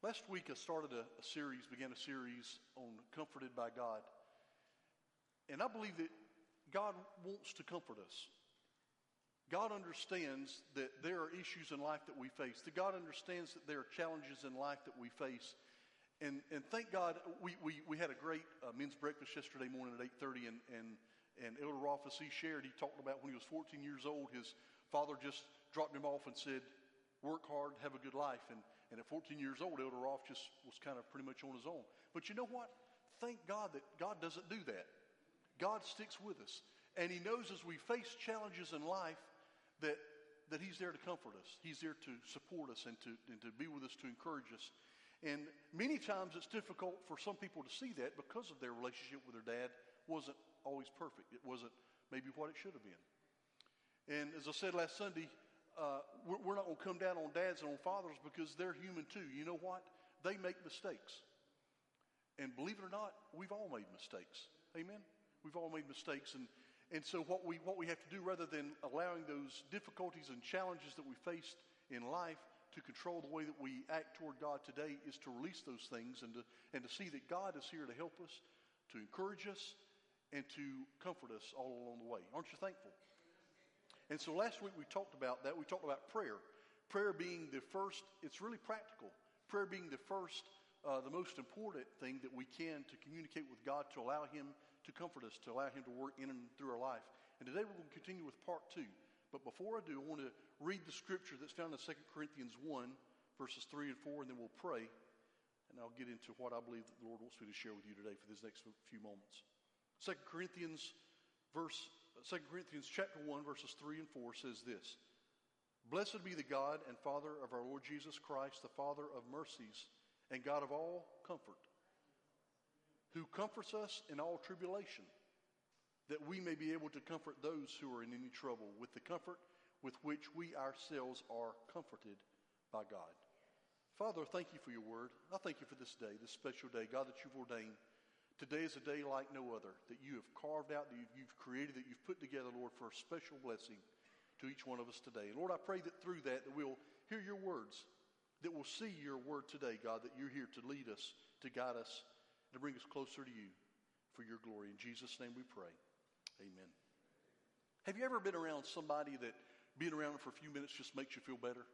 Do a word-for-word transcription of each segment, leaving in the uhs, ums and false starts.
Last week I started a, a series, began a series on Comforted by God. And I believe that God wants to comfort us. God understands that there are issues in life that we face. That God understands that there are challenges in life that we face. And and thank God we, we, we had a great uh, men's breakfast yesterday morning at eight thirty. And, and, and Elder Rolf, as he shared, he talked about when he was fourteen years old, his father just dropped him off and said, work hard, have a good life. And, and at fourteen years old, Elder Rolf just was kind of pretty much on his own. But you know what? Thank God that God doesn't do that. God sticks with us. And he knows as we face challenges in life that, that he's there to comfort us. He's there to support us and to, and to be with us, to encourage us. And many times it's difficult for some people to see that because of their relationship with their dad wasn't always perfect. It wasn't maybe what it should have been. And as I said last Sunday, Uh, we're, we're not going to come down on dads and on fathers because they're human too. You know what? They make mistakes. And believe it or not, we've all made mistakes. Amen? We've all made mistakes. And, and so what we, what we have to do, rather than allowing those difficulties and challenges that we faced in life to control the way that we act toward God today, is to release those things and to, and to see that God is here to help us, to encourage us, and to comfort us all along the way. Aren't you thankful? And so last week we talked about that. We talked about prayer. Prayer being the first, it's really practical. Prayer being the first, uh, the most important thing that we can to communicate with God, to allow him to comfort us, to allow him to work in and through our life. And today we're going to continue with part two. But before I do, I want to read the scripture that's found in Second Corinthians one, verses three and four, and then we'll pray. And I'll get into what I believe that the Lord wants me to share with you today for this next few moments. Second Corinthians verse Second Corinthians chapter one, verses three and four says this: Blessed be the God and Father of our Lord Jesus Christ, the Father of mercies and God of all comfort, who comforts us in all tribulation, that we may be able to comfort those who are in any trouble with the comfort with which we ourselves are comforted by God. Father, thank you for your word. I thank you for this day, this special day, God, that you've ordained. Today is a day like no other, that you have carved out, that you've, you've created, that you've put together, Lord, for a special blessing to each one of us today. And Lord, I pray that through that, that we'll hear your words, that we'll see your word today, God, that you're here to lead us, to guide us, to bring us closer to you for your glory. In Jesus' name we pray. Amen. Have you ever been around somebody that being around them for a few minutes just makes you feel better?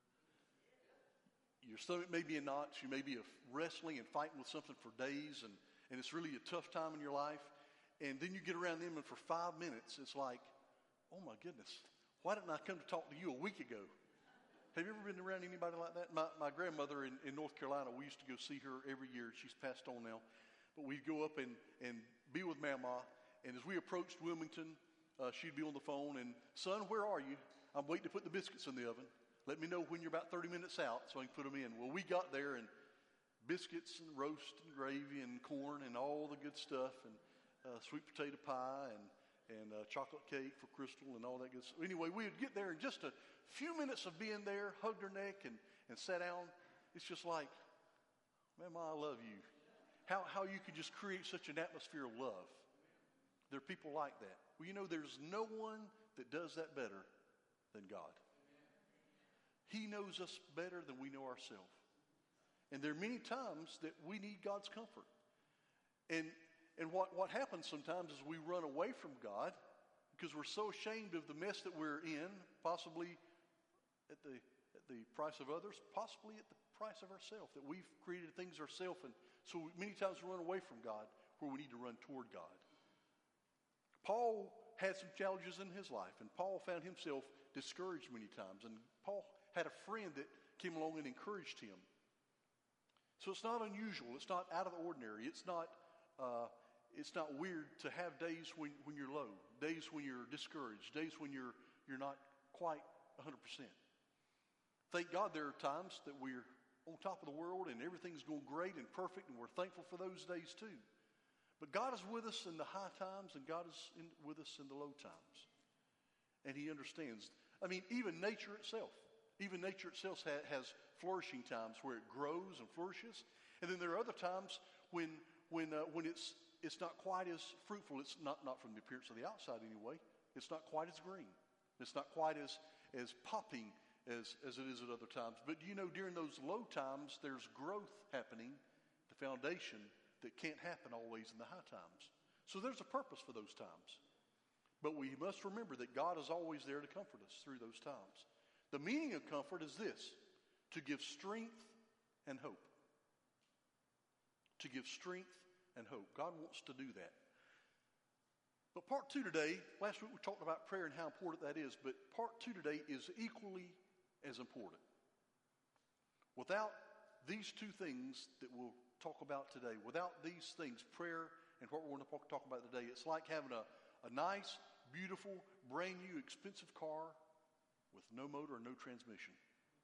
Your stomach may be in knots, you may be wrestling and fighting with something for days, and And it's really a tough time in your life. And then you get around them, and for five minutes, it's like, oh my goodness, why didn't I come to talk to you a week ago? Have you ever been around anybody like that? My, my grandmother in, in North Carolina, we used to go see her every year. She's passed on now. But we'd go up and, and be with Mama. And as we approached Wilmington, uh, she'd be on the phone. And, son, where are you? I'm waiting to put the biscuits in the oven. Let me know when you're about thirty minutes out so I can put them in. Well, we got there, and biscuits and roast and gravy and corn and all the good stuff, and uh, sweet potato pie and and uh, chocolate cake for Crystal and all that good stuff. Anyway, we would get there, and just a few minutes of being there, hugged her neck and, and sat down. It's just like, man, Ma, I love you. How how you could just create such an atmosphere of love. There are people like that. Well, you know, there's no one that does that better than God. He knows us better than we know ourselves. And there are many times that we need God's comfort. And and what, what happens sometimes is we run away from God because we're so ashamed of the mess that we're in, possibly at the at the price of others, possibly at the price of ourselves, that we've created things ourselves. And so many times we run away from God where we need to run toward God. Paul had some challenges in his life, and Paul found himself discouraged many times. And Paul had a friend that came along and encouraged him. So it's not unusual. It's not out of the ordinary. It's not uh, it's not weird to have days when, when you're low, days when you're discouraged, days when you're you're not quite one hundred percent. Thank God there are times that we're on top of the world and everything's going great and perfect, and we're thankful for those days too. But God is with us in the high times, and God is in, with us in the low times. And he understands. I mean, even nature itself. Even nature itself has flourishing times where it grows and flourishes, and then there are other times when when uh, when it's it's not quite as fruitful. It's not not from the appearance of the outside anyway. It's not quite as green. It's not quite as as popping as, as it is at other times. But you know, during those low times, there's growth happening, the foundation that can't happen always in the high times. So there's a purpose for those times. But we must remember that God is always there to comfort us through those times. The meaning of comfort is this: to give strength and hope. To give strength and hope. God wants to do that. But part two today, last week we talked about prayer and how important that is, but part two today is equally as important. Without these two things that we'll talk about today, without these things, prayer and what we're going to talk about today, it's like having a, a nice, beautiful, brand new, expensive car with no motor and no transmission.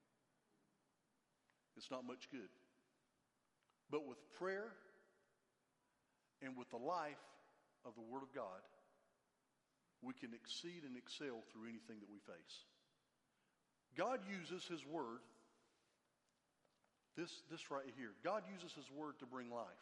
It's not much good. But with prayer and with the life of the Word of God, we can exceed and excel through anything that we face. God uses His Word, this, this right here, God uses His Word to bring life.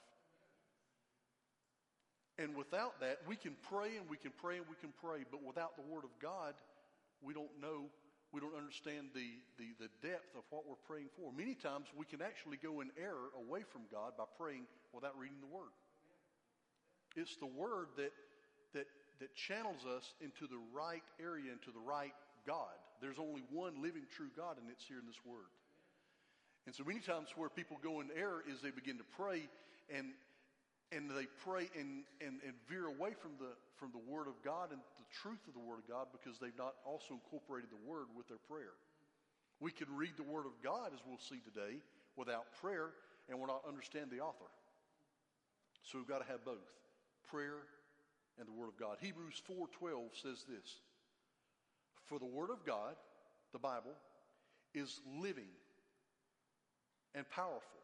And without that, we can pray and we can pray and we can pray, but without the Word of God, we don't know, we don't understand the, the, the depth of what we're praying for. Many times we can actually go in error away from God by praying without reading the Word. It's the Word that, that, that channels us into the right area, into the right God. There's only one living true God, and it's here in this Word. And so many times where people go in error is they begin to pray, and and they pray and, and, and veer away from the from the Word of God and the truth of the Word of God because they've not also incorporated the Word with their prayer. We can read the Word of God, as we'll see today, without prayer, and we'll not understand the author. So we've got to have both, prayer and the Word of God. Hebrews four twelve says this: for the Word of God, the Bible, is living and powerful.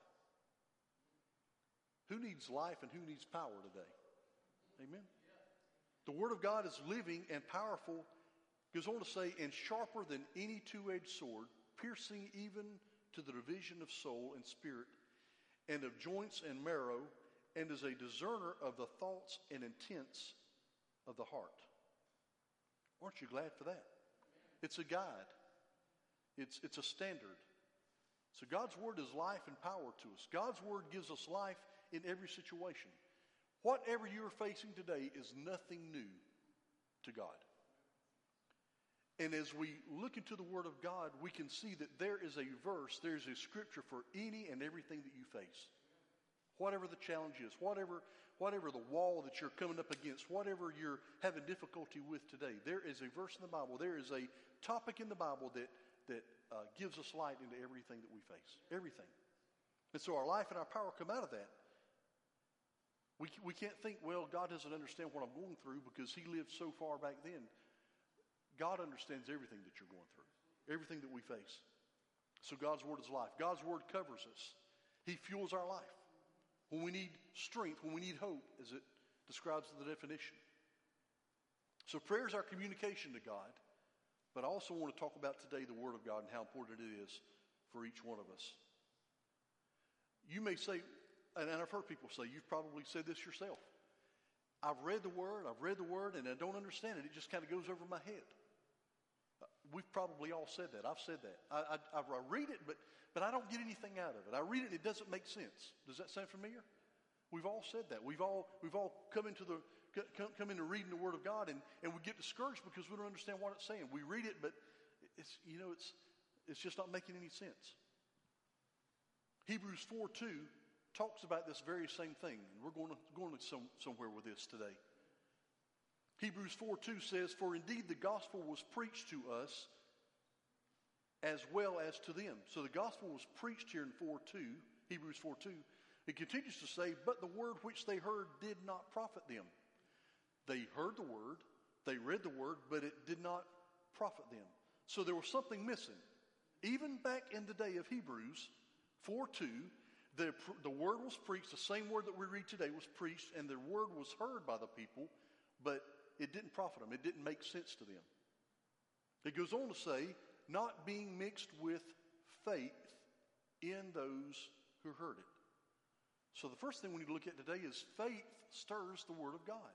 Who needs life and who needs power today? Amen. The Word of God is living and powerful. Goes on to say, and sharper than any two-edged sword, piercing even to the division of soul and spirit, and of joints and marrow, and is a discerner of the thoughts and intents of the heart. Aren't you glad for that? It's a guide. It's, it's a standard. So God's Word is life and power to us. God's Word gives us life in every situation. Whatever you're facing today is nothing new to God. And as we look into the Word of God, we can see that there is a verse, there's a scripture for any and everything that you face. Whatever the challenge is, whatever, whatever the wall that you're coming up against, whatever you're having difficulty with today, there is a verse in the Bible, there is a topic in the Bible that, that uh, gives us light into everything that we face. Everything. And so our life and our power come out of that. We, we can't think, well, God doesn't understand what I'm going through because He lived so far back then. God understands everything that you're going through, everything that we face. So God's Word is life. God's Word covers us. He fuels our life. When we need strength, when we need hope, as it describes in the definition. So prayer is our communication to God. But I also want to talk about today the Word of God and how important it is for each one of us. You may say, and I've heard people say, you've probably said this yourself. I've read the Word, I've read the Word, and I don't understand it. It just kind of goes over my head. We've probably all said that. I've said that. I, I, I read it, but, but I don't get anything out of it. I read it, and it doesn't make sense. Does that sound familiar? We've all said that. We've all we've all come into the come, come into reading the Word of God, and, and we get discouraged because we don't understand what it's saying. We read it, but it's you know it's it's just not making any sense. Hebrews four two talks about this very same thing, and we're going to going to some, somewhere with this today. Hebrews four two says, "For indeed the gospel was preached to us as well as to them." So the gospel was preached here in four two, Hebrews four two. It continues to say, "But the word which they heard did not profit them." They heard the word, they read the word, but it did not profit them. So there was something missing. Even back in the day of Hebrews four two, the, the word was preached, the same word that we read today was preached, and the word was heard by the people, but it didn't profit them. It didn't make sense to them. It goes on to say, not being mixed with faith in those who heard it. So the first thing we need to look at today is faith stirs the Word of God.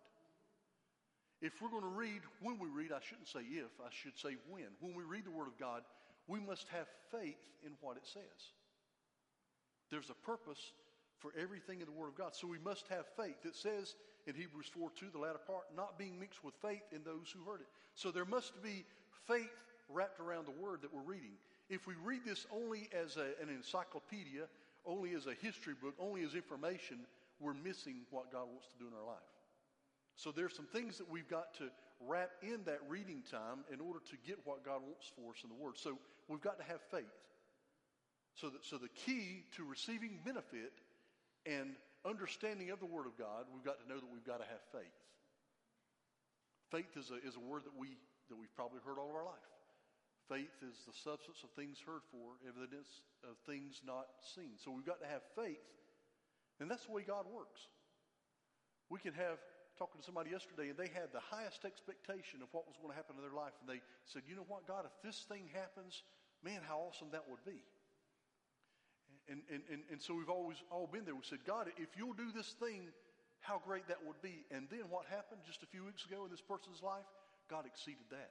If we're going to read, when we read, I shouldn't say if, I should say when. When we read the Word of God, we must have faith in what it says. There's a purpose for everything in the Word of God. So we must have faith. It says in Hebrews four two, the latter part, not being mixed with faith in those who heard it. So there must be faith wrapped around the Word that we're reading. If we read this only as a, an encyclopedia, only as a history book, only as information, we're missing what God wants to do in our life. So there's some things that we've got to wrap in that reading time in order to get what God wants for us in the Word. So we've got to have faith. So that, so the key to receiving benefit and understanding of the Word of God, we've got to know that we've got to have faith. Faith is a, is a word that, we, that we've probably heard all of our life. Faith is the substance of things heard for, evidence of things not seen. So we've got to have faith, and that's the way God works. We can have, talking to somebody yesterday, and they had the highest expectation of what was going to happen in their life, and they said, you know what, God, if this thing happens, man, how awesome that would be. And, and, and, and so we've always all been there. We said, God, if you'll do this thing, how great that would be. And then what happened just a few weeks ago in this person's life? God exceeded that.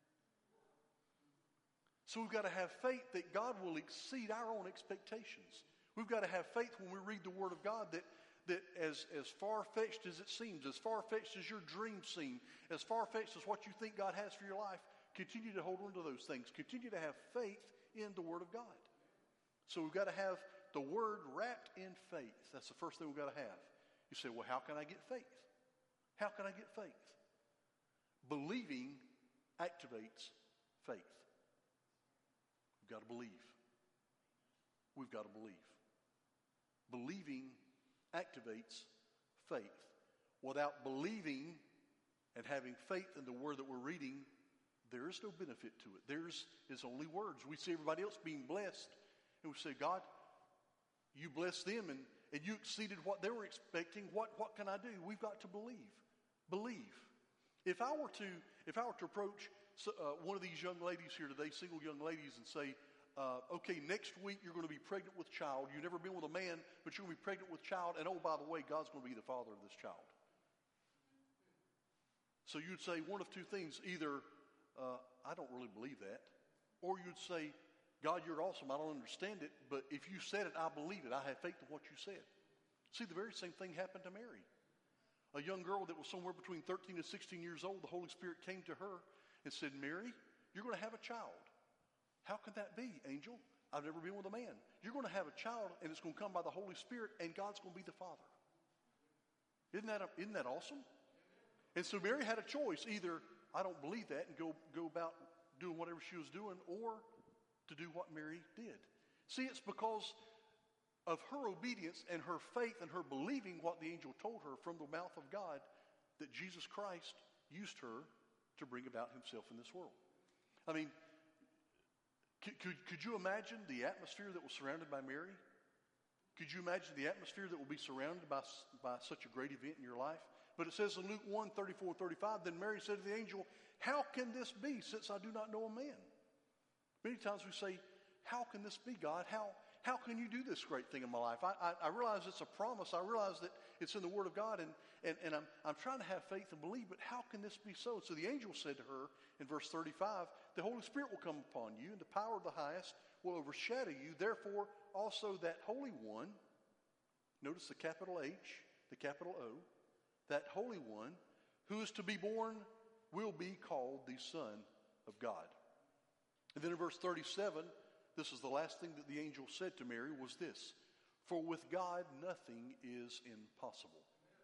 So we've got to have faith that God will exceed our own expectations. We've got to have faith when we read the Word of God that, that as, as far-fetched as it seems, as far-fetched as your dreams seem, as far-fetched as what you think God has for your life, continue to hold on to those things. Continue to have faith in the Word of God. So we've got to have the Word wrapped in faith. That's the first thing we've got to have. You say, well, how can I get faith? How can I get faith? Believing activates faith. We've got to believe. We've got to believe. Believing activates faith. Without believing and having faith in the Word that we're reading, there is no benefit to it. There's is only words. We see everybody else being blessed, and we say, God, you blessed them, and, and you exceeded what they were expecting. What, what can I do? We've got to believe. Believe. If I were to, if I were to approach uh, one of these young ladies here today, single young ladies, and say, uh, okay, next week you're going to be pregnant with child. You've never been with a man, but you're going to be pregnant with child, and oh, by the way, God's going to be the father of this child. So you'd say one of two things. Either, uh, I don't really believe that, or you'd say, God, you're awesome. I don't understand it, but if you said it, I believe it. I have faith in what you said. See, the very same thing happened to Mary. A young girl that was somewhere between thirteen and sixteen years old, the Holy Spirit came to her and said, Mary, you're going to have a child. How can that be, angel? I've never been with a man. You're going to have a child, and it's going to come by the Holy Spirit, and God's going to be the father. Isn't that, a, isn't that awesome? And so Mary had a choice. Either I don't believe that and go, go about doing whatever she was doing, or to do what Mary did. See, it's because of her obedience and her faith and her believing what the angel told her from the mouth of God that Jesus Christ used her to bring about himself in this world. I mean, could, could, could you imagine the atmosphere that was surrounded by Mary? Could you imagine the atmosphere that will be surrounded by, by such a great event in your life? But it says in Luke one, thirty-four, thirty-five, then Mary said to the angel, how can this be since I do not know a man? Many times we say, how can this be, God? How, how can you do this great thing in my life? I, I, I realize it's a promise. I realize that it's in the Word of God, and, and, and I'm, I'm trying to have faith and believe, but how can this be so? So the angel said to her in verse thirty-five, the Holy Spirit will come upon you, and the power of the highest will overshadow you. Therefore, also that Holy One, notice the capital H, the capital O, that Holy One who is to be born will be called the Son of God. And then in verse thirty-seven, this is the last thing that the angel said to Mary, was this: for with God nothing is impossible.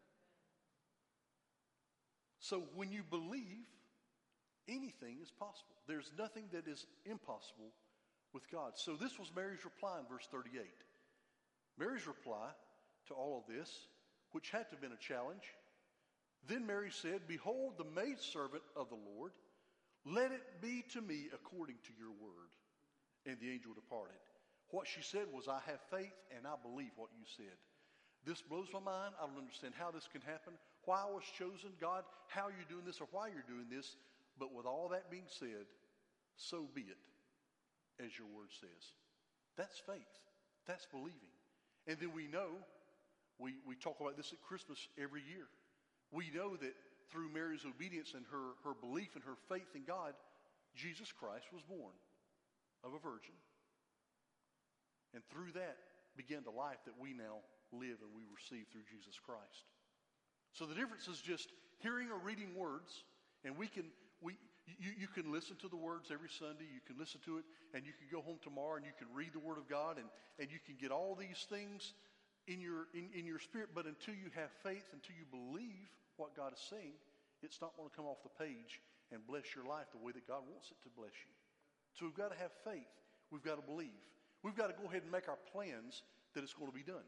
So when you believe, anything is possible. There's nothing that is impossible with God. So this was Mary's reply in verse thirty-eight. Mary's reply to all of this, which had to have been a challenge. Then Mary said, behold, the maidservant of the Lord, let it be to me according to your word. And the angel departed. What she said was, I have faith and I believe what you said. This blows my mind. I don't understand how this can happen, why I was chosen, God, how you're doing this or why you're doing this. But with all that being said, so be it, as your word says. That's faith. That's believing. And then we know, we, we talk about this at Christmas every year. We know that through Mary's obedience and her, her belief and her faith in God, Jesus Christ was born. of a virgin. And through that began the life that we now live and we receive through Jesus Christ. So the difference is just hearing or reading words, and we can we you, you can listen to the words every Sunday, you can listen to it, and you can go home tomorrow and you can read the Word of God, and, and you can get all these things in your in, in your spirit, but until you have faith, until you believe what God is saying, it's not going to come off the page and bless your life the way that God wants it to bless you. So we've got to have faith. We've got to believe. We've got to go ahead and make our plans that it's going to be done.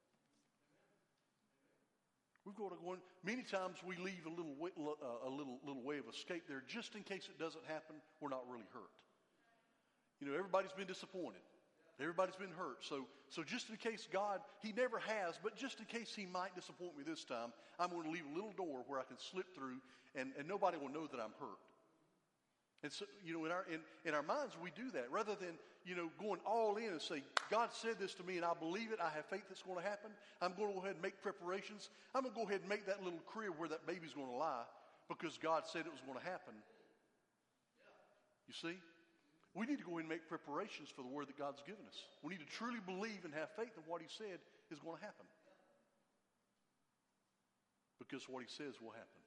We've got to go in. Many times we leave a little way, uh, a little little way of escape there, just in case it doesn't happen. We're not really hurt. You know, everybody's been disappointed. Everybody's been hurt. So, so just in case God, He never has, but just in case He might disappoint me this time, I'm going to leave a little door where I can slip through, and, and nobody will know that I'm hurt. And so, you know, in our in, in our minds, we do that rather than, you know, going all in and say, God said this to me, and I believe it. I have faith it's going to happen. I'm going to go ahead and make preparations. I'm going to go ahead and make that little crib where that baby's going to lie because God said it was going to happen. You see? We need to go ahead and make preparations for the word that God's given us. We need to truly believe and have faith in what He said is going to happen. Because what He says will happen.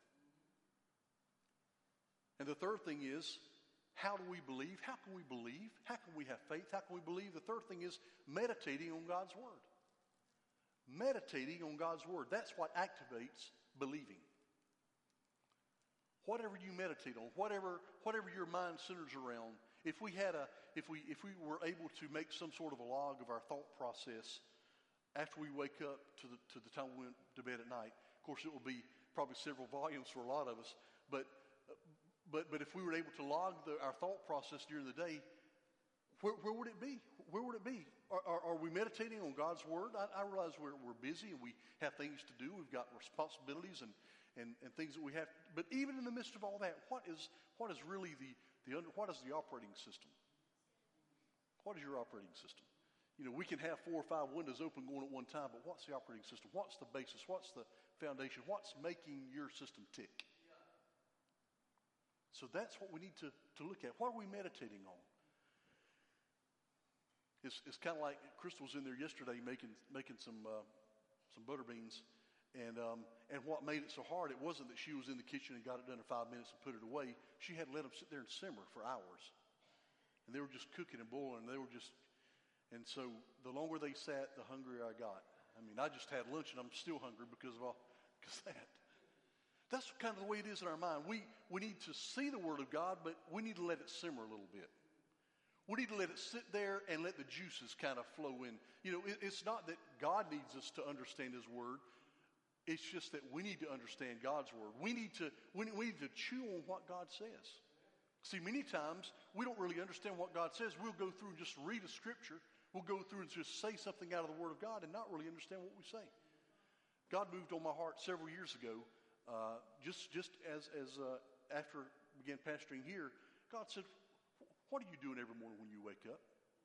And the third thing is, how do we believe? How can we believe? How can we have faith? How can we believe? The third thing is meditating on God's word. Meditating on God's word. That's what activates believing. Whatever you meditate on, whatever whatever your mind centers around, if we had a if we if we were able to make some sort of a log of our thought process after we wake up to the to the time we went to bed at night, of course it will be probably several volumes for a lot of us, but But but if we were able to log the, our thought process during the day, where, where would it be? Where would it be? Are, are, are we meditating on God's word? I, I realize we're we're busy and we have things to do. We've got responsibilities and, and, and things that we have. But even in the midst of all that, what is what is really the the under, what is the operating system? What is your operating system? You know, we can have four or five windows open going at one time, but what's the operating system? What's the basis? What's the foundation? What's making your system tick? So that's what we need to, to look at. What are we meditating on? It's, it's kind of like Crystal was in there yesterday making making some uh, some butter beans, and um, and what made it so hard, it wasn't that she was in the kitchen and got it done in five minutes and put it away. She had to let them sit there and simmer for hours, and they were just cooking and boiling. And they were just, and so the longer they sat, the hungrier I got. I mean, I just had lunch and I'm still hungry because of all because of that. That's kind of the way it is in our mind. We we need to see the Word of God, but we need to let it simmer a little bit. We need to let it sit there and let the juices kind of flow in. You know, it, it's not that God needs us to understand His Word. It's just that we need to understand God's Word. We need to we need, we need to chew on what God says. See, many times we don't really understand what God says. We'll go through and just read a scripture. We'll go through and just say something out of the Word of God and not really understand what we say. God moved on my heart several years ago. Uh, just just as as uh, after I began pastoring here, God said, "What are you doing every morning when you wake up?"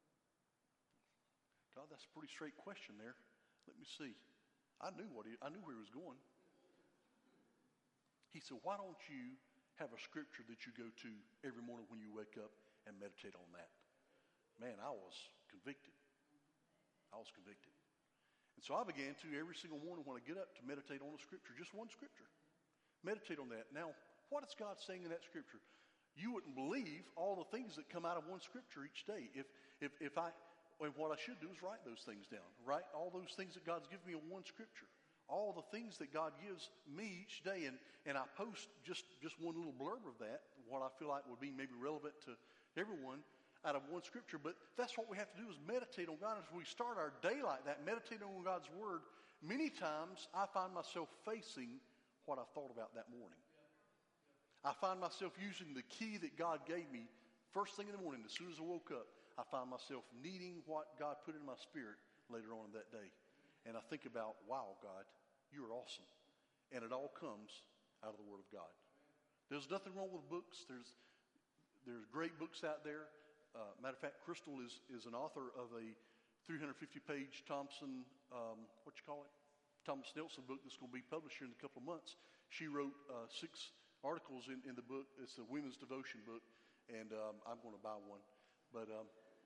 God, that's a pretty straight question there. Let me see. I knew what he, I knew where he was going. He said, "Why don't you have a scripture that you go to every morning when you wake up and meditate on that?" Man, I was convicted. I was convicted. And so I began to every single morning when I get up to meditate on a scripture, just one scripture. Meditate on that. Now, what is God saying in that scripture? You wouldn't believe all the things that come out of one scripture each day. If if if I, and what I should do is write those things down. Write all those things that God's given me in one scripture. All the things that God gives me each day, and, and I post just, just one little blurb of that, what I feel like would be maybe relevant to everyone out of one scripture. But that's what we have to do is meditate on God. As we start our day like that, meditating on God's word, many times I find myself facing what I thought about that morning. I find myself using the key that God gave me first thing in the morning. As soon as I woke up, I find myself needing what God put in my spirit later on in that day. And I think about, wow, God, you are awesome. And it all comes out of the Word of God. There's nothing wrong with books. There's there's great books out there. Uh, matter of fact, Crystal is, is an author of a three hundred fifty page Thompson, um, what you call it? Thomas Nelson book that's going to be published here in a couple of months. She wrote uh, six articles in, in the book. It's a women's devotion book, and um, I'm going to buy one. But um,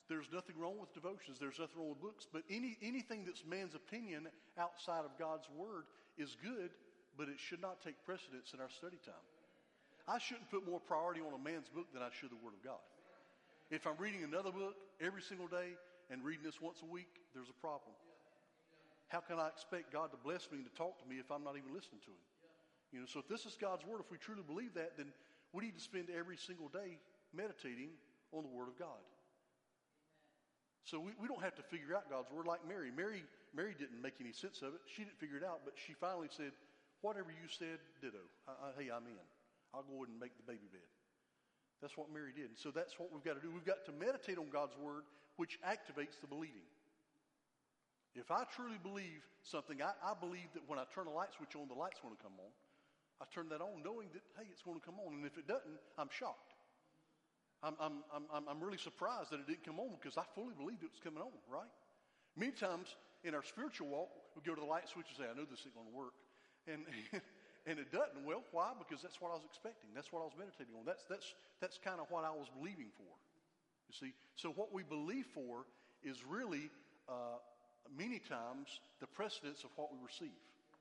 There's nothing wrong with devotions. There's nothing wrong with books. But any anything that's man's opinion outside of God's word is good, but it should not take precedence in our study time. I shouldn't put more priority on a man's book than I should the Word of God. If I'm reading another book every single day and reading this once a week, there's a problem. How can I expect God to bless me and to talk to me if I'm not even listening to Him? You know, so if this is God's Word, if we truly believe that, then we need to spend every single day meditating on the Word of God. So we, we don't have to figure out God's Word like Mary. Mary. Mary didn't make any sense of it. She didn't figure it out, but she finally said, whatever you said, ditto. I, I, hey, I'm in. I'll go ahead and make the baby bed. That's what Mary did. And so that's what we've got to do. We've got to meditate on God's Word, which activates the believing. If I truly believe something, I, I believe that when I turn a light switch on, the light's going to come on. I turn that on knowing that, hey, it's going to come on. And if it doesn't, I'm shocked. I'm, I'm, I'm, I'm really surprised that it didn't come on because I fully believed it was coming on, right? Many times in our spiritual walk, we go to the light switch and say, I know this ain't going to work. And and it doesn't. Well, why? Because that's what I was expecting. That's what I was meditating on. That's, that's, that's kind of what I was believing for. You see? So what we believe for is really, uh, many times, the precedence of what we receive.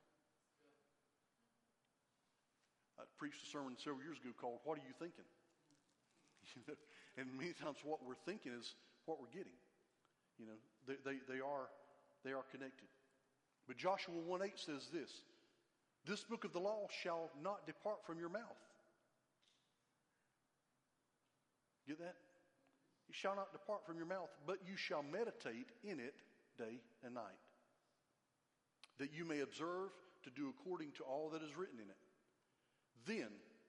I preached a sermon several years ago called, What Are You Thinking? And many times what we're thinking is what we're getting. You know, they, they, they are they are connected. But Joshua one eight says this, this book of the law shall not depart from your mouth. Get that? It shall not depart from your mouth, but you shall meditate in it day and night, that you may observe to do according to all that is written in it. Then,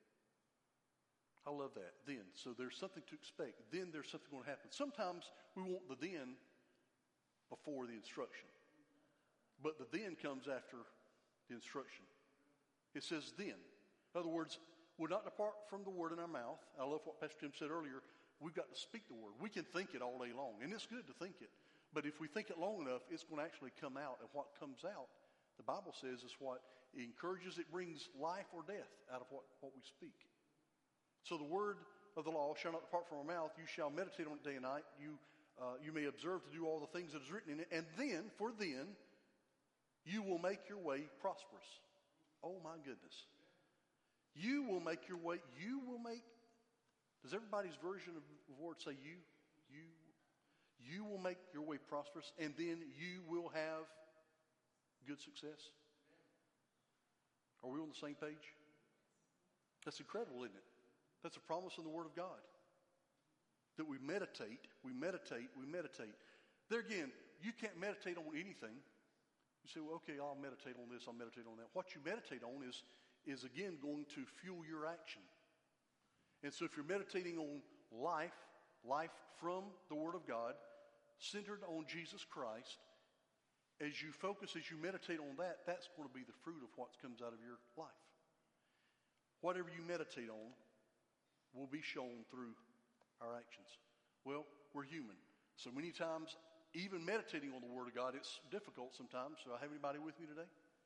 I love that, then. So there's something to expect. Then there's something going to happen. Sometimes we want the then before the instruction. But the then comes after the instruction. It says then. In other words, we'll not depart from the word in our mouth. I love what Pastor Tim said earlier. We've got to speak the word. We can think it all day long, and it's good to think it. But if we think it long enough, it's going to actually come out. And what comes out, the Bible says, is what it encourages. It brings life or death out of what, what we speak. So the word of the law shall not depart from our mouth. You shall meditate on it day and night. You, uh, you may observe to do all the things that is written in it. And then, for then, you will make your way prosperous. Oh, my goodness. You will make your way, you will make, does everybody's version of the word say you? You, you will make your way prosperous, and then you will have good success. Are we on the same page? That's incredible, isn't it? That's a promise in the Word of God. That we meditate, we meditate, we meditate. There again, you can't meditate on anything. You say, well, okay, I'll meditate on this, I'll meditate on that. What you meditate on is, is again, going to fuel your action. And so if you're meditating on life, life from the Word of God, centered on Jesus Christ, as you focus, as you meditate on that, that's going to be the fruit of what comes out of your life. Whatever you meditate on will be shown through our actions. Well, we're human. So many times, even meditating on the Word of God, it's difficult sometimes. So I have anybody with me today?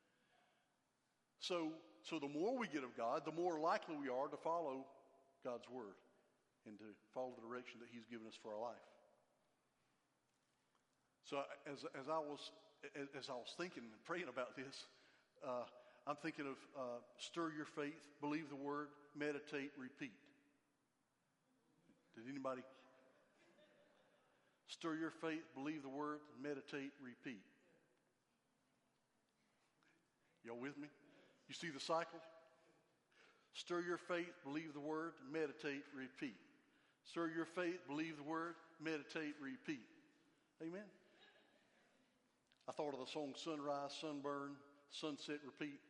So, so the more we get of God, the more likely we are to follow God's Word and to follow the direction that He's given us for our life. So as, as I was as, as I was thinking and praying about this, uh, I'm thinking of uh, stir your faith, believe the Word, meditate, repeat. Did anybody? Stir your faith, believe the Word, meditate, repeat. Y'all with me? You see the cycle? Stir your faith, believe the Word, meditate, repeat. Stir your faith, believe the Word, meditate, repeat. Amen? I thought of the song Sunrise, Sunburn, Sunset, Repeat.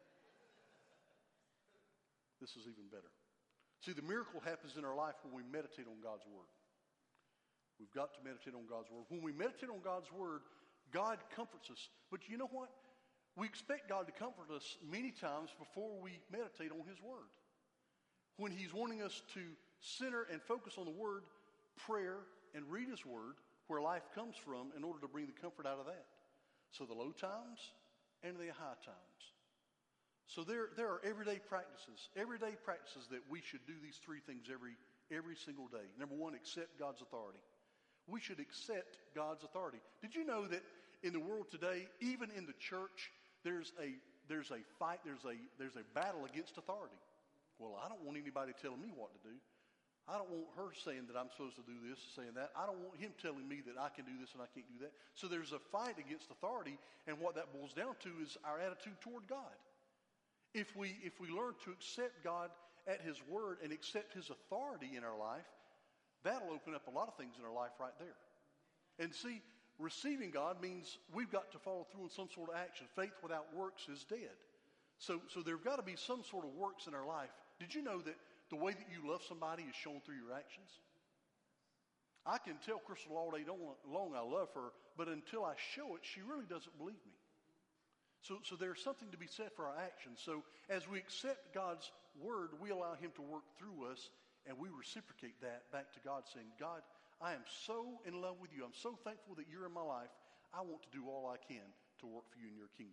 This is even better. See, the miracle happens in our life when we meditate on God's Word. We've got to meditate on God's Word. When we meditate on God's Word, God comforts us. But you know what? We expect God to comfort us many times before we meditate on His Word. When He's wanting us to center and focus on the Word, prayer, and read His Word, where life comes from, in order to bring the comfort out of that. So the low times and the high times. So there, there are everyday practices, everyday practices that we should do these three things every, every single day. Number one, accept God's authority. We should accept God's authority. Did you know that in the world today, even in the church, there's a there's a fight, there's a there's a battle against authority. Well, I don't want anybody telling me what to do. I don't want her saying that I'm supposed to do this, saying that. I don't want him telling me that I can do this and I can't do that. So there's a fight against authority, and what that boils down to is our attitude toward God. If we if we learn to accept God at his word and accept his authority in our life, that'll open up a lot of things in our life right there. And see, receiving God means we've got to follow through on some sort of action. Faith without works is dead. So, so there've got to be some sort of works in our life. Did you know that the way that you love somebody is shown through your actions? I can tell Crystal all day long I love her, but until I show it, she really doesn't believe me. So, so there's something to be said for our actions. So as we accept God's word, we allow him to work through us, and we reciprocate that back to God, saying, God, I am so in love with you. I'm so thankful that you're in my life. I want to do all I can to work for you in your kingdom.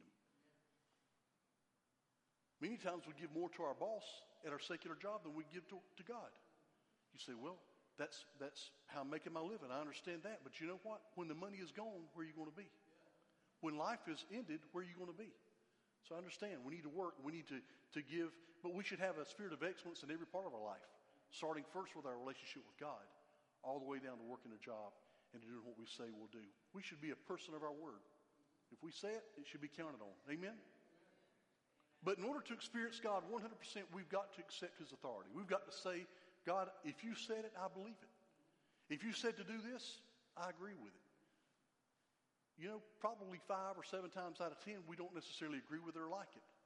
Many times we give more to our boss at our secular job than we give to, to God. You say, well, that's that's how I'm making my living. I understand that. But you know what? When the money is gone, where are you going to be? When life is ended, where are you going to be? So I understand. We need to work. We need to, to give. But we should have a spirit of excellence in every part of our life, starting first with our relationship with God, all the way down to working a job and to doing what we say we'll do. We should be a person of our word. If we say it, it should be counted on. Amen? But in order to experience God one hundred percent, we've got to accept his authority. We've got to say, God, if you said it, I believe it. If you said to do this, I agree with it. You know, probably five or seven times out of ten, we don't necessarily agree with it or like it.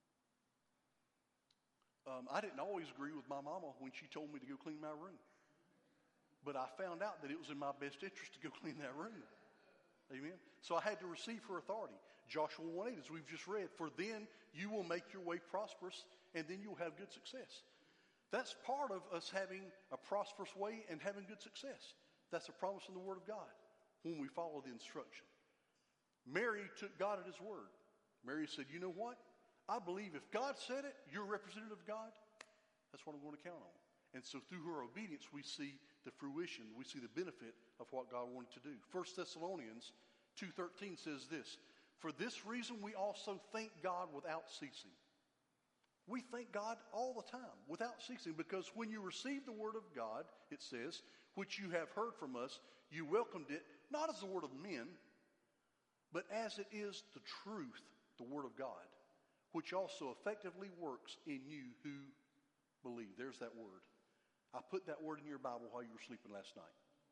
Um, I didn't always agree with my mama when she told me to go clean my room. But I found out that it was in my best interest to go clean that room. Amen. So I had to receive her authority. Joshua one eight, as we've just read, for then you will make your way prosperous, and then you'll have good success. That's part of us having a prosperous way and having good success. That's a promise in the Word of God when we follow the instruction. Mary took God at his word. Mary said, you know what? I believe if God said it, you're a representative of God. That's what I'm going to count on. And so through her obedience, we see the fruition, we see the benefit of what God wanted to do. First Thessalonians two thirteen says this, for this reason we also thank God without ceasing. We thank God all the time without ceasing, because when you receive the word of God, it says, which you have heard from us, you welcomed it, not as the word of men, but as it is the truth, the word of God, which also effectively works in you who believe. There's that word. I put that word in your Bible while you were sleeping last night.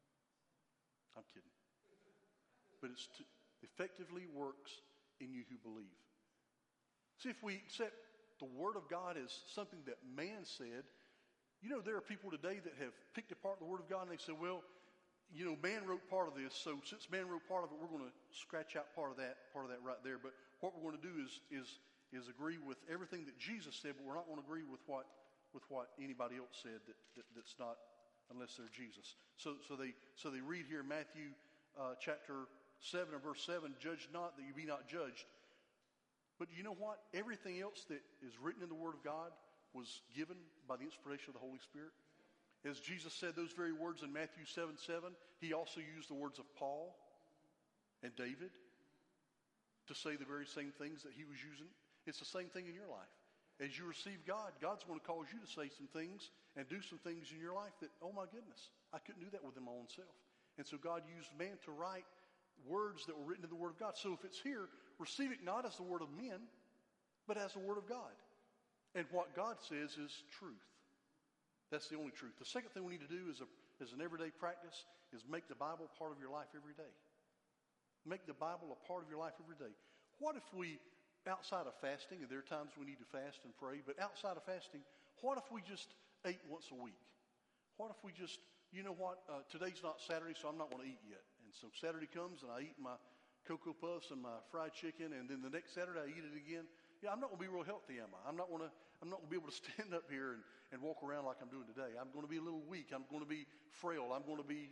I'm kidding. But it's to effectively works in you who believe. See, if we accept the word of God as something that man said, you know, there are people today that have picked apart the word of God and they say, well, you know, man wrote part of this, so since man wrote part of it, we're going to scratch out part of that, part of that right there. But what we're going to do is is is agree with everything that Jesus said, but we're not going to agree with what with what anybody else said that, that that's not, unless they're Jesus. So so they so they read here Matthew uh, chapter seven and verse seven, judge not that you be not judged. But you know what? Everything else that is written in the Word of God was given by the inspiration of the Holy Spirit. As Jesus said those very words in Matthew seven seven, he also used the words of Paul and David to say the very same things that he was using. It's the same thing in your life. As you receive God, God's going to cause you to say some things and do some things in your life that, oh my goodness, I couldn't do that within my own self. And so God used man to write words that were written in the Word of God. So if it's here, receive it not as the word of men, but as the Word of God. And what God says is truth. That's the only truth. The second thing we need to do as, a, as an everyday practice is make the Bible part of your life every day. Make the Bible a part of your life every day. What if we, outside of fasting, and there are times we need to fast and pray, but outside of fasting, what if we just ate once a week? What if we just, you know what, uh, today's not Saturday, so I'm not going to eat yet. And so Saturday comes and I eat my Cocoa Puffs and my fried chicken, and then the next Saturday I eat it again. Yeah, I'm not going to be real healthy, am I? I'm not going to I'm not going to be able to stand up here and, and walk around like I'm doing today. I'm going to be a little weak. I'm going to be frail. I'm going to be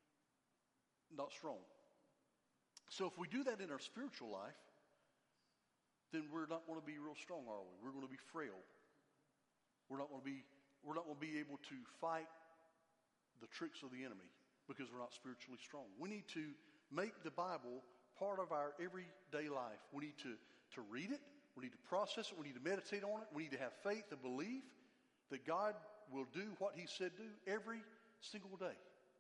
not strong. So if we do that in our spiritual life, then we're not going to be real strong, are we? We're going to be frail. We're not going to be we're not going to be able to fight the tricks of the enemy. because we're not spiritually strong. We need to make the Bible part of our everyday life. We need to, to read it. We need to process it. We need to meditate on it. We need to have faith and belief that God will do what he said do every single day.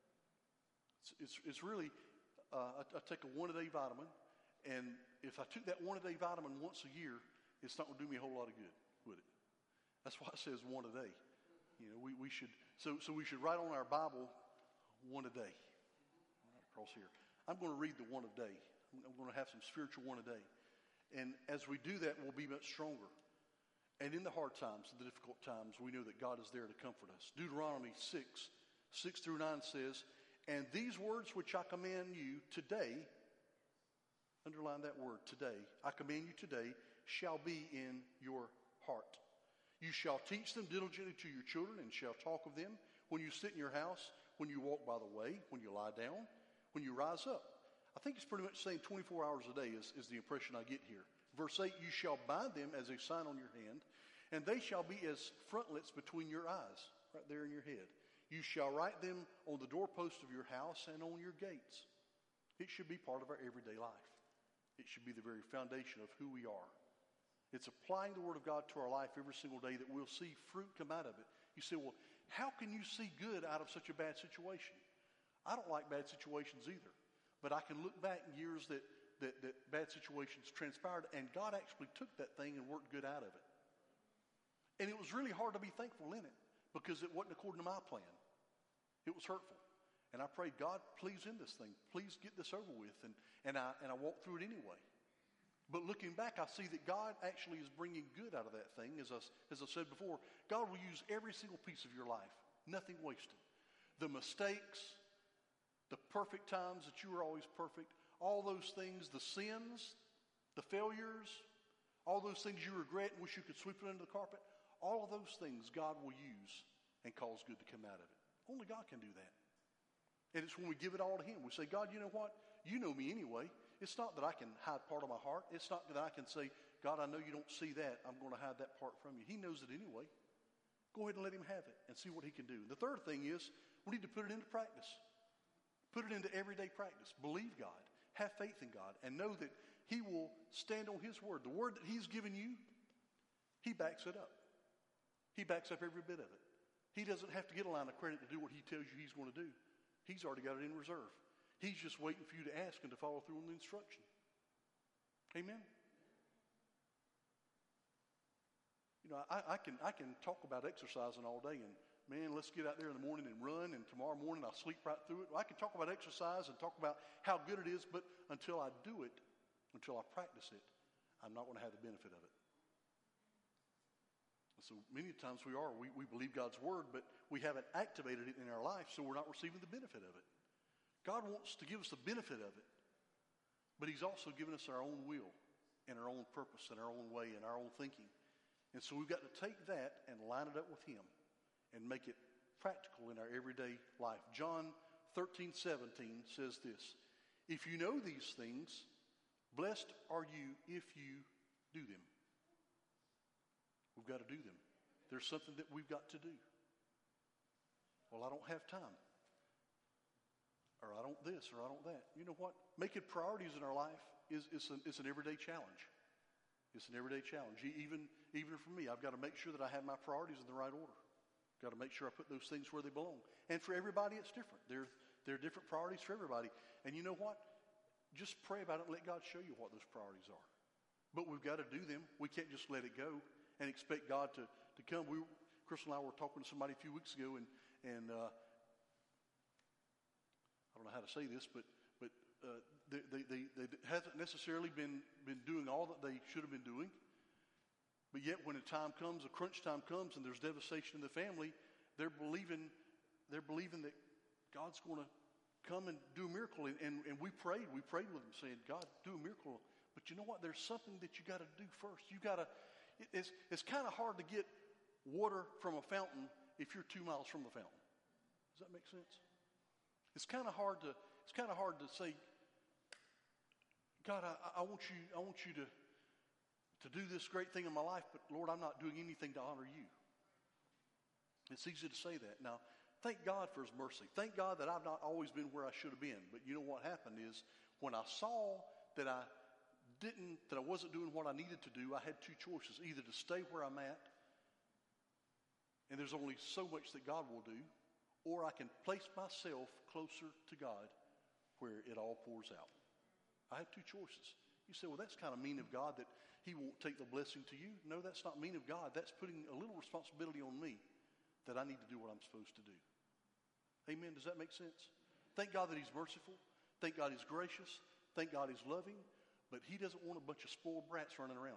It's, it's, it's really, uh, I, I take a one-a-day vitamin, and if I took that one-a-day vitamin once a year, it's not going to do me a whole lot of good, would it? That's why it says one a day. You know, we, we should, so, so we should write on our Bible one a day. Right across here. I'm going to read the one a day. I'm going to have some spiritual one a day. And as we do that, we'll be much stronger. And in the hard times, the difficult times, we know that God is there to comfort us. Deuteronomy six, six through nine says, and these words which I command you today, underline that word, today, I command you today, shall be in your heart. You shall teach them diligently to your children and shall talk of them when you sit in your house, when you walk by the way, when you lie down, when you rise up. I think it's pretty much saying twenty-four hours a day is, is the impression I get here. Verse eight, you shall bind them as a sign on your hand, and they shall be as frontlets between your eyes, right there in your head. You shall write them on the doorposts of your house and on your gates. It should be part of our everyday life. It should be the very foundation of who we are. It's applying the Word of God to our life every single day that we'll see fruit come out of it. You say, well, how can you see good out of such a bad situation? I don't like bad situations either. But I can look back in years that, that, that bad situations transpired, and God actually took that thing and worked good out of it. And it was really hard to be thankful in it because it wasn't according to my plan. It was hurtful. And I prayed, God, please end this thing. Please get this over with. And, and, I, and I walked through it anyway. But looking back, I see that God actually is bringing good out of that thing. As I, as I said before, God will use every single piece of your life. Nothing wasted. The mistakes, the perfect times that you were always perfect, all those things, the sins, the failures, all those things you regret and wish you could sweep it under the carpet, all of those things God will use and cause good to come out of it. Only God can do that. And it's when we give it all to him. We say, God, you know what? You know me anyway. It's not that I can hide part of my heart. It's not that I can say, God, I know you don't see that. I'm going to hide that part from you. He knows it anyway. Go ahead and let him have it and see what he can do. The third thing is we need to put it into practice. Put it into everyday practice. Believe God. Have faith in God. And know that he will stand on his word. The word that he's given you, he backs it up. He backs up every bit of it. He doesn't have to get a line of credit to do what he tells you he's going to do. He's already got it in reserve. He's just waiting for you to ask and to follow through on the instruction. Amen? You know, I, I can I can talk about exercising all day, and man, let's get out there in the morning and run, and tomorrow morning I'll sleep right through it. Well, I can talk about exercise and talk about how good it is, but until I do it, until I practice it, I'm not going to have the benefit of it. So many times we are, we, we believe God's word, but we haven't activated it in our life, so we're not receiving the benefit of it. God wants to give us the benefit of it, but he's also given us our own will and our own purpose and our own way and our own thinking. And so we've got to take that and line it up with him and make it practical in our everyday life. John thirteen seventeen says this, if you know these things, blessed are you if you do them. We've got to do them. There's something that we've got to do. Well, I don't have time. Or I don't this, or I don't that. You know what? Making priorities in our life is, is, an, is an everyday challenge. It's an everyday challenge. Even, even for me, I've got to make sure that I have my priorities in the right order. Got to make sure I put those things where they belong. And for everybody, it's different. There, there are different priorities for everybody. And you know what? Just pray about it and let God show you what those priorities are. But we've got to do them. We can't just let it go and expect God to, to come. We, Crystal and I were talking to somebody a few weeks ago, and, and uh, I don't know how to say this, but but uh, they, they, they, they hasn't necessarily been, been doing all that they should have been doing. But yet when a time comes, a crunch time comes, and there's devastation in the family, they're believing they're believing that God's going to come and do a miracle. And, and, and we prayed. We prayed with them saying, God, do a miracle. But you know what? There's something that you got to do first. You got to, it's, it's kind of hard to get water from a fountain if you're two miles from the fountain. Does that make sense? It's kind of hard to it's kind of hard to say, God, I, I want you I want you to to do this great thing in my life, but Lord, I'm not doing anything to honor you. It's easy to say that. Now, Thank God for his mercy. Thank God that I've not always been where I should have been. But you know what happened is when I saw that I didn't, that I wasn't doing what I needed to do, I had two choices: either to stay where I'm at, and there's only so much that God will do, or I can place myself closer to God where it all pours out. I had two choices. You say, well, that's kind of mean of God that he won't take the blessing to you. No, that's not mean of God. That's putting a little responsibility on me that I need to do what I'm supposed to do. Amen. Does that make sense? Thank God that he's merciful. Thank God he's gracious. Thank God he's loving. But he doesn't want a bunch of spoiled brats running around.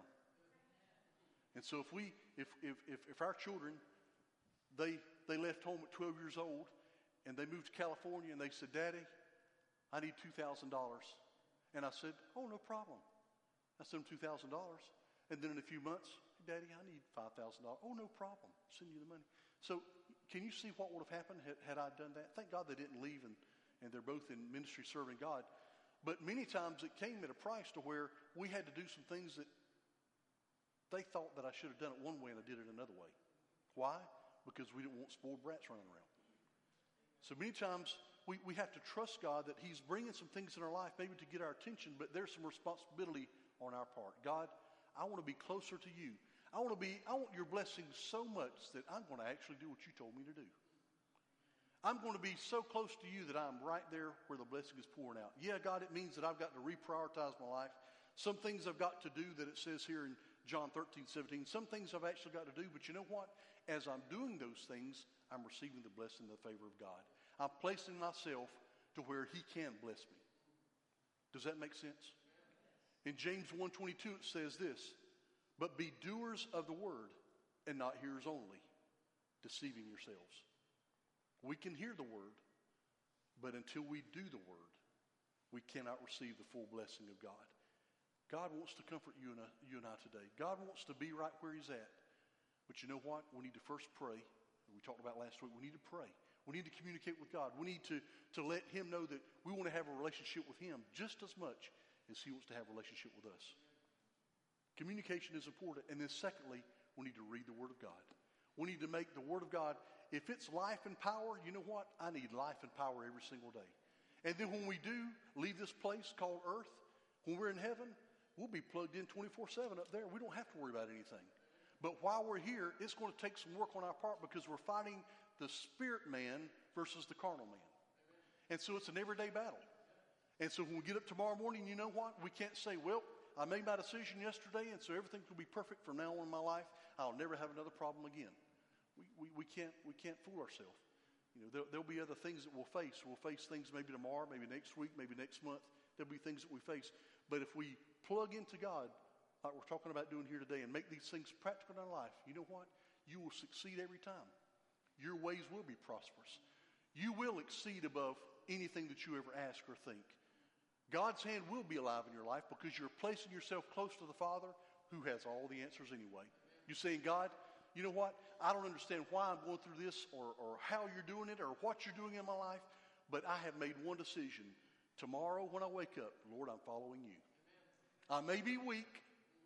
And so if we, if if if, if our children, they they left home at twelve years old and they moved to California and they said, Daddy, I need two thousand dollars. And I said, oh, no problem. I sent them two thousand dollars. And then in a few months, Daddy, I need five thousand dollars. Oh, no problem. Send you the money. So can you see what would have happened had, had I done that? Thank God they didn't leave, and, and they're both in ministry serving God. But many times it came at a price to where we had to do some things that they thought that I should have done it one way and I did it another way. Why? Because we didn't want spoiled brats running around. So many times we, we have to trust God that he's bringing some things in our life maybe to get our attention, but there's some responsibility on our part. God, I want to be closer to you. I want to be, I want your blessing so much that I'm going to actually do what you told me to do. I'm going to be so close to you that I'm right there where the blessing is pouring out. Yeah, God, it means that I've got to reprioritize my life. Some things I've got to do that it says here in John thirteen, seventeen. Some things I've actually got to do, but you know what? As I'm doing those things, I'm receiving the blessing and the favor of God. I'm placing myself to where he can bless me. Does that make sense? In James one twenty-two, it says this, but be doers of the word and not hearers only, deceiving yourselves. We can hear the word, but until we do the word, we cannot receive the full blessing of God. God wants to comfort you and, I, you and I today. God wants to be right where he's at. But you know what? We need to first pray. We talked about last week. We need to pray. We need to communicate with God. We need to, to let him know that we want to have a relationship with him just as much as he wants to have a relationship with us. Communication is important. And then secondly, we need to read the word of God. We need to make the word of God, if it's life and power, you know what? I need life and power every single day. And then when we do leave this place called earth, when we're in heaven, we'll be plugged in twenty-four seven up there. We don't have to worry about anything. But while we're here, it's going to take some work on our part because we're fighting the spirit man versus the carnal man. And so it's an everyday battle. And so when we get up tomorrow morning, you know what? We can't say, well, I made my decision yesterday, and so everything will be perfect from now on in my life. I'll never have another problem again. We, we, we can't we can't fool ourselves. You know, there, there'll be other things that we'll face. We'll face things maybe tomorrow, maybe next week, maybe next month. There'll be things that we face. But if we plug into God, like we're talking about doing here today, and make these things practical in our life, you know what? You will succeed every time. Your ways will be prosperous. You will exceed above anything that you ever ask or think. God's hand will be alive in your life because you're placing yourself close to the Father who has all the answers anyway. You're saying, God, you know what? I don't understand why I'm going through this or, or how you're doing it or what you're doing in my life, but I have made one decision. Tomorrow when I wake up, Lord, I'm following you. I may be weak.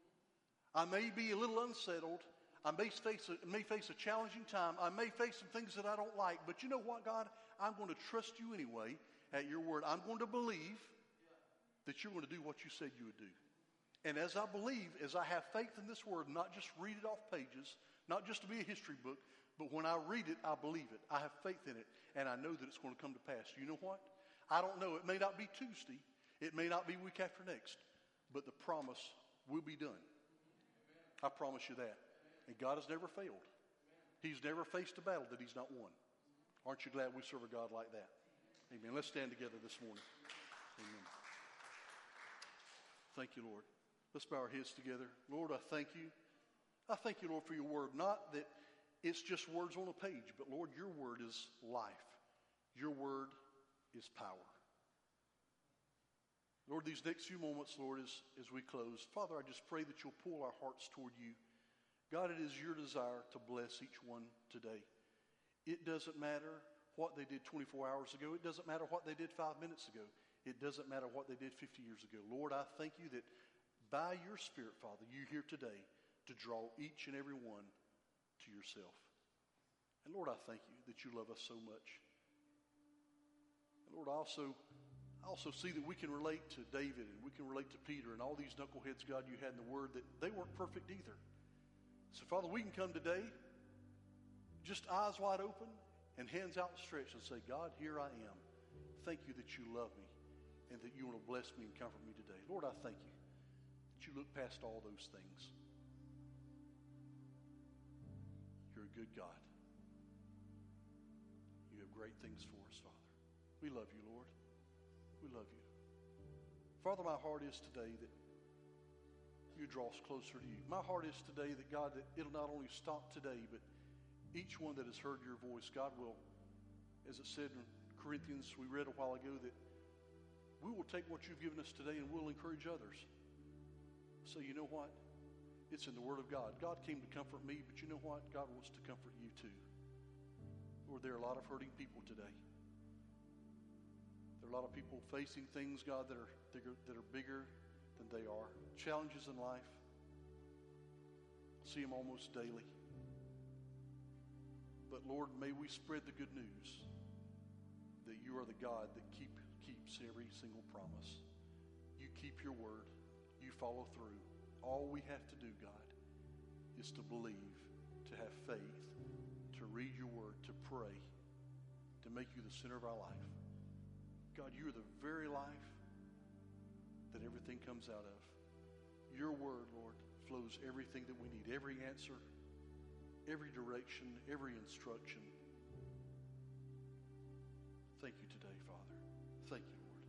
I may be a little unsettled. I may face a, may face a challenging time. I may face some things that I don't like. But you know what, God? I'm going to trust you anyway at your word. I'm going to believe that you're going to do what you said you would do. And as I believe, as I have faith in this word, not just read it off pages, not just to be a history book, but when I read it, I believe it. I have faith in it, and I know that it's going to come to pass. You know what? I don't know. It may not be Tuesday. It may not be week after next, but the promise will be done. I promise you that. And God has never failed. He's never faced a battle that he's not won. Aren't you glad we serve a God like that? Amen. Let's stand together this morning. Amen. Thank you, Lord. Let's bow our heads together. Lord, I thank you. I thank you, Lord, for your word. Not that it's just words on a page, but Lord, your word is life. Your word is power. Lord, these next few moments, Lord, as, as we close, Father, I just pray that you'll pull our hearts toward you. God, it is your desire to bless each one today. It doesn't matter what they did twenty-four hours ago. It doesn't matter what they did five minutes ago. It doesn't matter what they did fifty years ago. Lord, I thank you that by your Spirit, Father, you're here today to draw each and every one to yourself. And Lord, I thank you that you love us so much. And Lord, I also, I also see that we can relate to David and we can relate to Peter and all these knuckleheads, God, you had in the Word, that they weren't perfect either. So, Father, we can come today just eyes wide open and hands outstretched and say, God, here I am. Thank you that you love me and that you want to bless me and comfort me today. Lord, I thank you that you look past all those things. You're a good God. You have great things for us, Father. We love you, Lord. We love you. Father, my heart is today that you draw us closer to you. My heart is today that, God, that it'll not only stop today, but each one that has heard your voice, God, will, as it said in Corinthians, we read a while ago, that we will take what you've given us today and we'll encourage others. So you know what? It's in the Word of God. God came to comfort me, but you know what? God wants to comfort you too. Lord, there are a lot of hurting people today. There are a lot of people facing things, God, that are bigger, that are bigger than they are. Challenges in life. See them almost daily. But Lord, may we spread the good news that you are the God that keep, keeps every single promise. You keep your word. You follow through. All we have to do, God, is to believe, to have faith, to read your word, to pray, to make you the center of our life. God, you are the very life that everything comes out of. Your word, Lord, flows everything that we need, every answer, every direction, every instruction. Thank you today, Father. Thank you, Lord.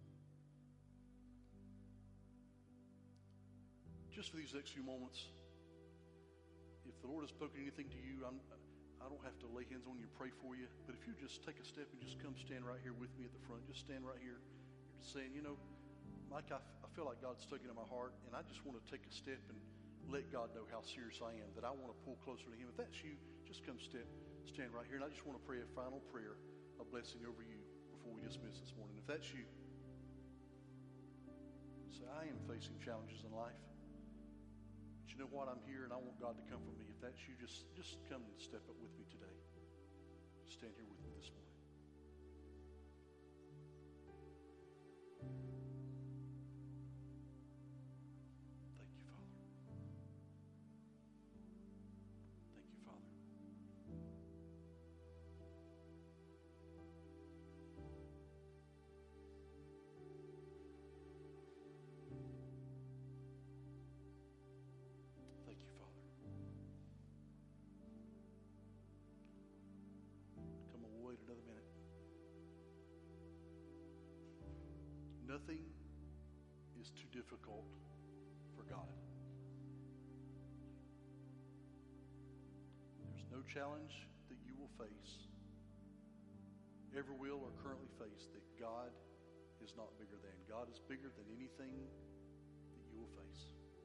Just for these next few moments, if the Lord has spoken anything to you, I'm, I don't have to lay hands on you and pray for you, but if you just take a step and just come stand right here with me at the front, just stand right here. You're just saying, you know, Mike, I, I feel like God's tugging at my heart, and I just want to take a step and let God know how serious I am, that I want to pull closer to him. If that's you, just come step, stand right here, and I just want to pray a final prayer, a blessing over you before we dismiss this morning. If that's you, say, I am facing challenges in life. But you know what? I'm here, and I want God to comfort me. If that's you, just, just come and step up with me today. Stand here with me this morning. Thank you, Father. Thank you, Father. Thank you, Father. Come on, we'll wait another minute. Nothing is too difficult for God. There's no challenge that you will face, ever will or currently face, that God is not bigger than. God is bigger than anything that you will face.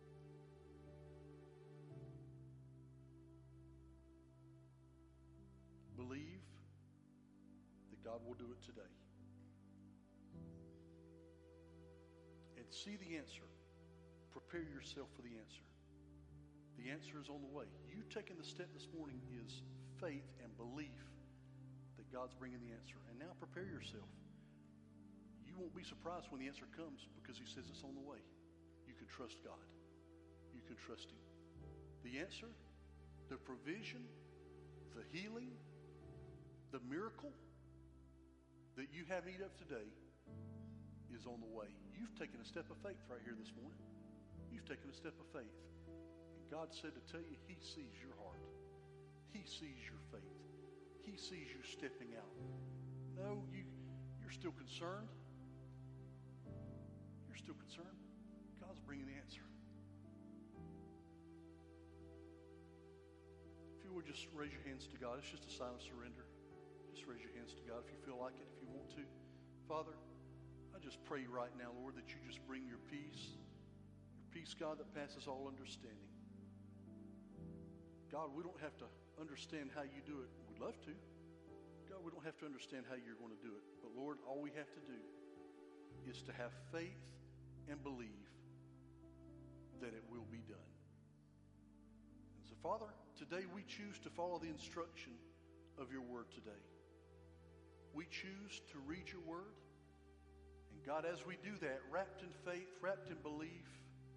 Believe that God will do it today. And see the answer. Prepare yourself for the answer. The answer is on the way. You taking the step this morning is faith and belief that God's bringing the answer. And now prepare yourself. You won't be surprised when the answer comes, because he says it's on the way. You can trust God. You can trust him. The answer, the provision, the healing, the miracle that you have need of today is on the way. You've taken a step of faith right here this morning. You've taken a step of faith. And God said to tell you, he sees your heart. He sees your faith. He sees you stepping out. No, you, you're still concerned. You're still concerned. God's bringing the answer. If you would just raise your hands to God. It's just a sign of surrender. Just raise your hands to God if you feel like it, if you want to. Father, I just pray right now, Lord, that you just bring your peace, your peace, God, that passes all understanding. God, we don't have to understand how you do it. We'd love to. God, we don't have to understand how you're going to do it. But Lord, all we have to do is to have faith and believe that it will be done. And so, Father, today we choose to follow the instruction of your word today. We choose to read your word. And God, as we do that, wrapped in faith, wrapped in belief,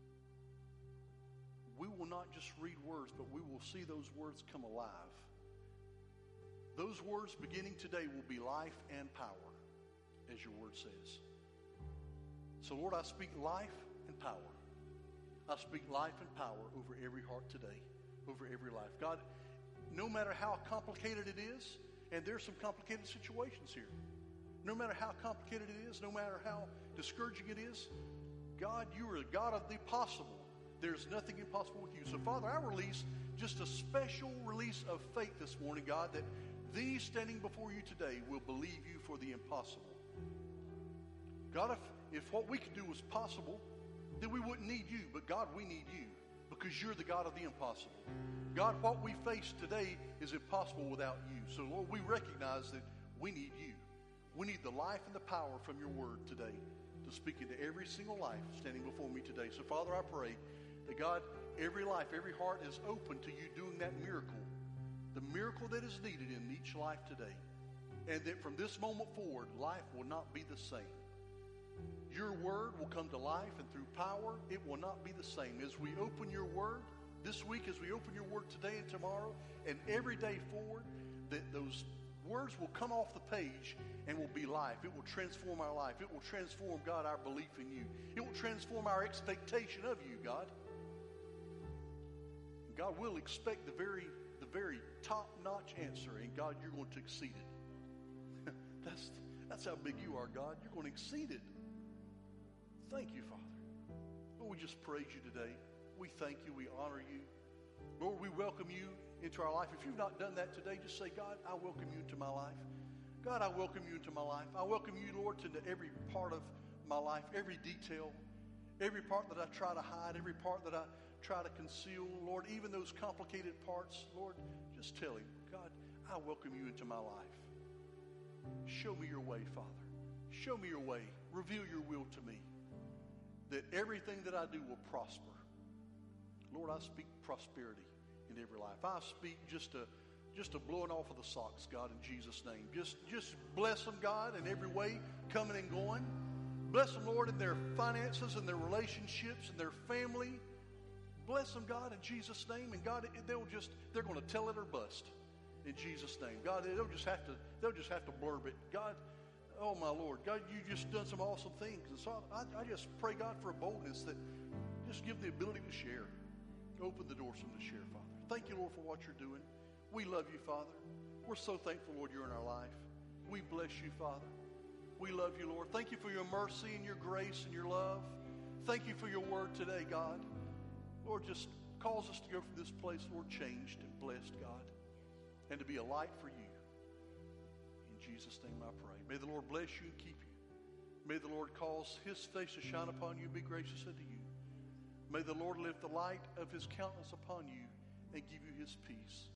we will not just read words, but we will see those words come alive. Those words beginning today will be life and power, as your word says. So, Lord, I speak life and power. I speak life and power over every heart today, over every life. God, no matter how complicated it is, and there's some complicated situations here, no matter how complicated it is, no matter how discouraging it is, God, you are the God of the possible. There's nothing impossible with you. So, Father, I release just a special release of faith this morning, God, that these standing before you today will believe you for the impossible. God, if, if what we could do was possible, then we wouldn't need you. But God, we need you because you're the God of the impossible. God, what we face today is impossible without you. So, Lord, we recognize that we need you. We need the life and the power from your word today to speak into every single life standing before me today. So, Father, I pray that, God, every life, every heart is open to you doing that miracle, the miracle that is needed in each life today. And that from this moment forward, life will not be the same. Your word will come to life, and through power, it will not be the same. As we open your word this week, as we open your word today and tomorrow, and every day forward, that those words will come off the page and will be life. It will transform our life. It will transform, God, our belief in you. It will transform our expectation of you, God. God, we'll expect the very, the very top-notch answer, and God, you're going to exceed it. that's, that's how big you are, God. You're going to exceed it. Thank you, Father. Lord, we just praise you today. We thank you. We honor you. Lord, we welcome you into our life. If you've not done that today, just say, God, I welcome you into my life. God, I welcome you into my life. I welcome you, Lord, to every part of my life, every detail, every part that I try to hide, every part that I try to conceal. Lord, even those complicated parts, Lord, just tell him, God, I welcome you into my life. Show me your way, Father. Show me your way. Reveal your will to me, that everything that I do will prosper. Lord, I speak prosperity in every life. I speak just a just a blowing off of the socks, God, in Jesus' name. Just, just bless them, God, in every way, coming and going. Bless them, Lord, in their finances and their relationships and their family. Bless them, God, in Jesus' name. And God, they'll just they're going to tell it or bust in Jesus' name. God, they'll just have to they'll just have to blurb it. God, oh my Lord, God, you just done some awesome things. And so I, I just pray, God, for a boldness that just give the ability to share. Open the doors for them to share, Father. Thank you, Lord, for what you're doing. We love you, Father. We're so thankful, Lord, you're in our life. We bless you, Father. We love you, Lord. Thank you for your mercy and your grace and your love. Thank you for your word today, God. Lord, just cause us to go from this place, Lord, changed and blessed, God, and to be a light for you. In Jesus' name I pray. May the Lord bless you and keep you. May the Lord cause his face to shine upon you and be gracious unto you. May the Lord lift the light of his countenance upon you and give you his peace.